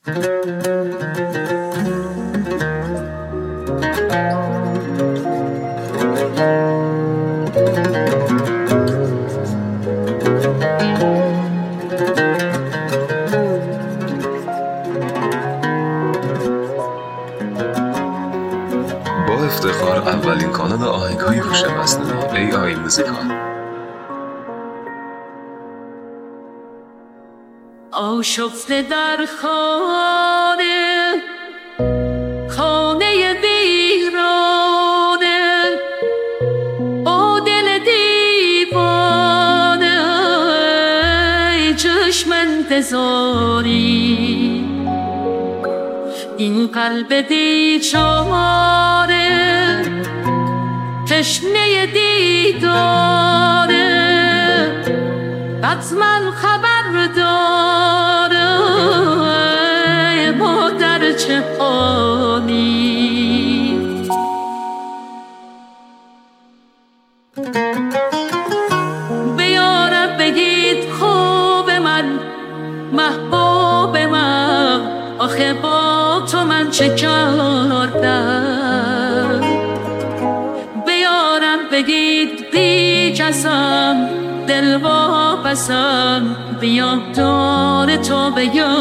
با افتخار اولین کانال آهنگ‌های هوش مصنوعی AI موزیکال. آشفته در خانه ویرانه، با دل دیوانه چشم انتظاری، این قلب بیچاره تشنه دیداره، حتما خبر داره ما در چه حالی. بیارم بگید خوب من، محبوب من، آخه با تو من چه کردم. بیارم بگید بی کسم، دل واپسم، بیام دار تو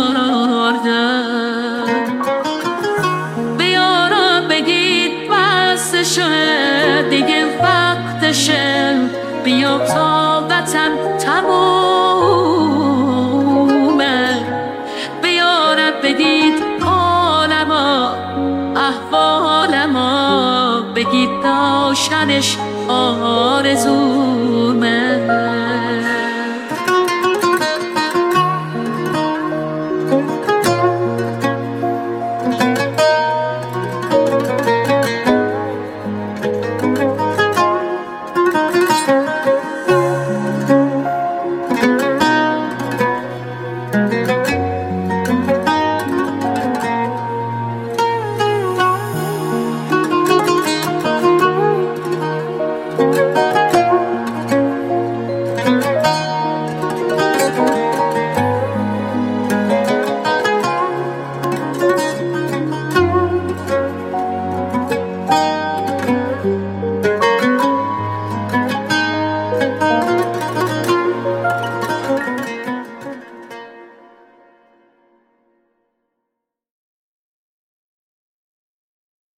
بیاردم. بیارم بگید بستشه دیگه وقتشه، بیام طاقتم تمومه. بیارم بگید حالما احوالما، بگید داشتنش آرزومه.